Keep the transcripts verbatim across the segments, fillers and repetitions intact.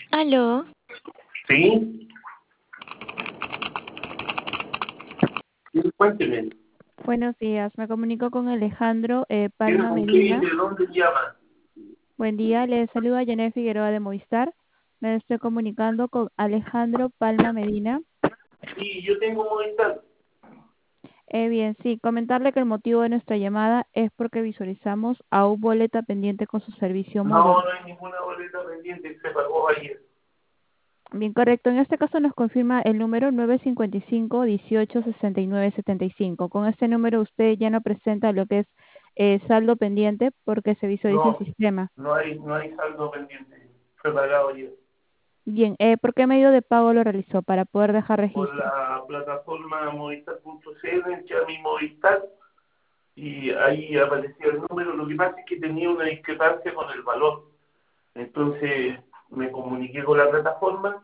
Aló, ¿Sí? Sí, cuénteme. Buenos días, me comunico con Alejandro eh, ¿Quién, Palma con quién, Medina. de dónde llama? Buen día, le saluda Janet Figueroa de Movistar. Me estoy comunicando con Alejandro Palma Medina. Sí, yo tengo Movistar. Eh, bien, sí, comentarle que el motivo de nuestra llamada es porque visualizamos a un boleta pendiente con su servicio No, móvil. no hay ninguna boleta pendiente, se pagó ayer. Bien, correcto. En este caso nos confirma el número nueve cinco cinco, dieciocho, sesenta y nueve, setenta y cinco. Con este número usted ya no presenta lo que es eh, saldo pendiente porque se visualiza en No, sistema. no hay, no hay saldo pendiente. Fue pagado ayer. Bien, eh, ¿por qué medio de pago lo realizó? Para poder dejar Por registro. la plataforma movistar punto c l, entré a mi Movistar y ahí aparecía el número. Lo que pasa es que tenía una discrepancia con el valor. Entonces me comuniqué con la plataforma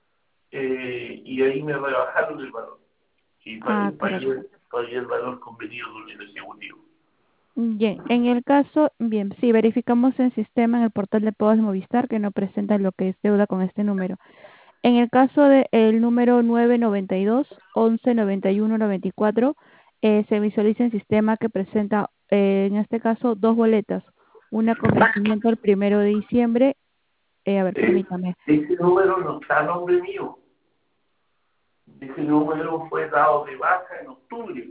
eh, y ahí me rebajaron el valor. Y Ah, pagué, correcto. pagué, pagué el valor convenido con el ejecutivo. Bien, en el caso, bien, sí, verificamos en sistema en el portal de pagos de Movistar que no presenta lo que es deuda con este número. En el caso del número nueve noventa y dos, once noventa y uno noventa y cuatro, eh, se visualiza en sistema que presenta, eh, en este caso, dos boletas. Una con vencimiento el primero de diciembre. Eh, a ver, Eh, permítame. ese número no está a nombre mío. Ese número fue dado de baja en octubre.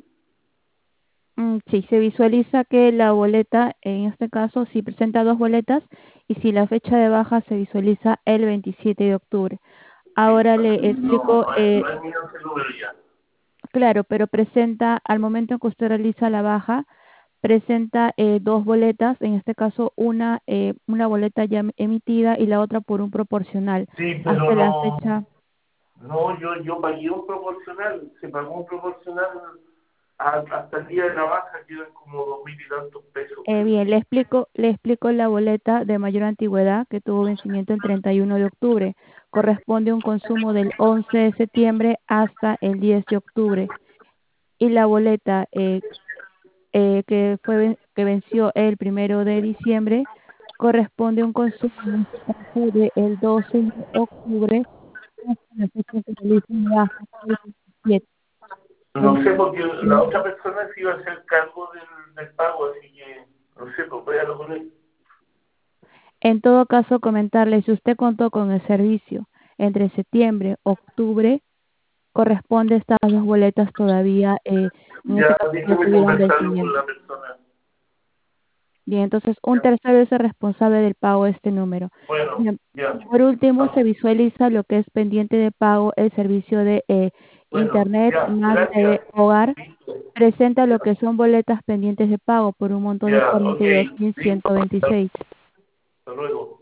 Mm, sí, se visualiza que la boleta, en este caso, si presenta dos boletas y si la fecha de baja se visualiza el veintisiete de octubre. Sí, Ahora le no, explico, no es, eh, no es mío ese número ya. claro, pero presenta, al momento en que usted realiza la baja, presenta eh, dos boletas, en este caso una, eh, una boleta ya emitida y la otra por un proporcional. Sí, pero Hasta la no, fecha. no, yo, yo pagué un proporcional, se pagó un proporcional a- hasta el día de la baja, que eran como dos mil y tantos pesos, Eh, creo. bien, le explico, le explico la boleta de mayor antigüedad que tuvo vencimiento el treinta y uno de octubre. Corresponde a un consumo del once de septiembre hasta el diez de octubre. Y la boleta eh, eh, que fue ven- que venció el primero de diciembre corresponde a un consumo en este caso del doce de octubre hasta la fecha que realiza la baja el veintisiete. No sé, En, porque la otra persona se iba a hacer cargo del, del pago, así que, no sé, pues véalo con él. en todo caso, comentarle, si usted contó con el servicio entre septiembre, octubre, corresponde a estas dos boletas todavía, eh, en este Ya, caso no déjeme tuvieron conversarlo con vencimiento. la persona. Bien, entonces un Ya. tercero es el responsable del pago de este número. Bueno, Bien, ya. por último, Ah, se visualiza lo que es pendiente de pago el servicio de eh, bueno, Internet ya, más gracias. de hogar. Listo. Presenta lo Ya, que son boletas pendientes de pago por un monto de ya, ok. cuarenta y dos mil ciento Listo. veintiséis. Hasta luego.